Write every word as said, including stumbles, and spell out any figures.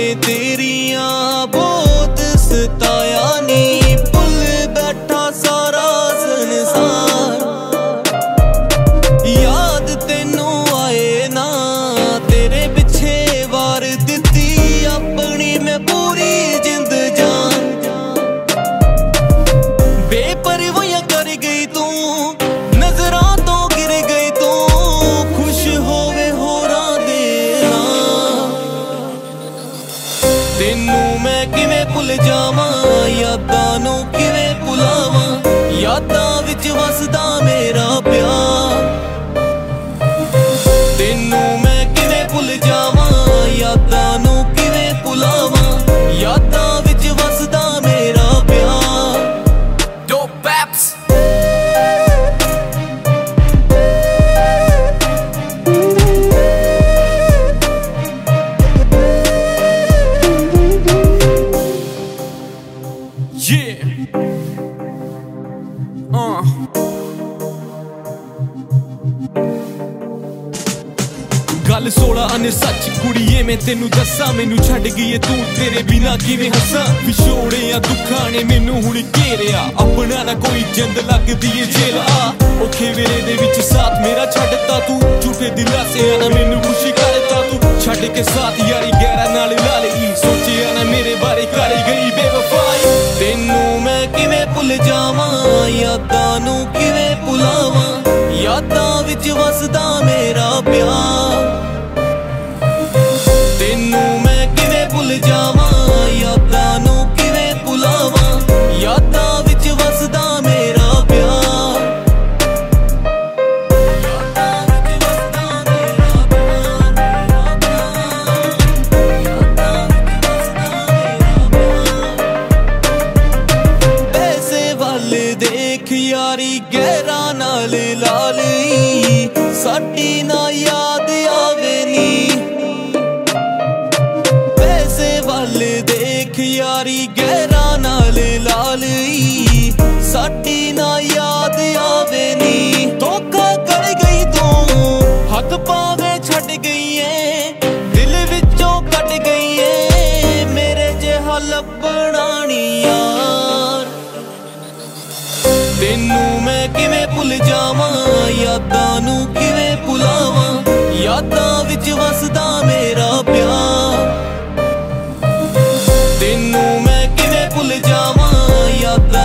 तेरियां बहुत सताया नी, भुल बैठा सारा संसार। याद तेनू आए ना तेरे पिछे वार दिती अपनी मैं पूरी जिंद जान। बेपरवाहियां कर गई तू, नजरां तो गिर गई तू, खुश होवे होरां दे नाल। तेनू मैं किवें भुल जावां, यादां नू किवें भुलावां, यादां विच वसदा मेरा प्यार। तेनू मैं किवें भुल जावां, यादां नू किवें भुलावां, यादां विच वसदा मेरा प्यार। दो पैप्स गल सोलह अने सच कुड़िए मैं तेनू दसा, मैनू छड्ड गई है तू तेरे बिना किवें हसां। विछोड़े या दुखां ने मैनू हुण घेरिया, अपना ना कोई जिंद लगदी है जेल आ। औखे वेले दे विच साथ मेरा छड्डता तू, झूठे दिलां से ना मैनू खुशी करता तू। छड्ड के साथ यारी गैरा नाल ला लई, सोचिया ना मेरे बारे कर गई बेवफाई। तेनू मैं किवें भुल जावां, यादां नू किवें भुलावां, यादां विच वसदा मेरा प्यार। तेनू मैं किवें भुल जावां, यादां नू किवें भुलावां, यादां विच वसदा मेरा प्यार। यादां विच वसदा मेरा प्यार, यादां विच वसदा मेरा प्यार। पैसे वल देख यारी गैरा नाल ला लई, साडी ना याद आवे नी। देख यारी गैरा नाल ला लई, साडी ना याद आवे नी। धोखा कर गई तू, हथ पावे छड्ड गई है, दिल विचों कट गई है, मेरे जिहा लभना नी यार। तेनू मैं किवें भुल जावां, यादां नू किवें भुलावां, यादां विच वसदा मेरा प्यार। तेनू मैं किवें भुल जावां, यादां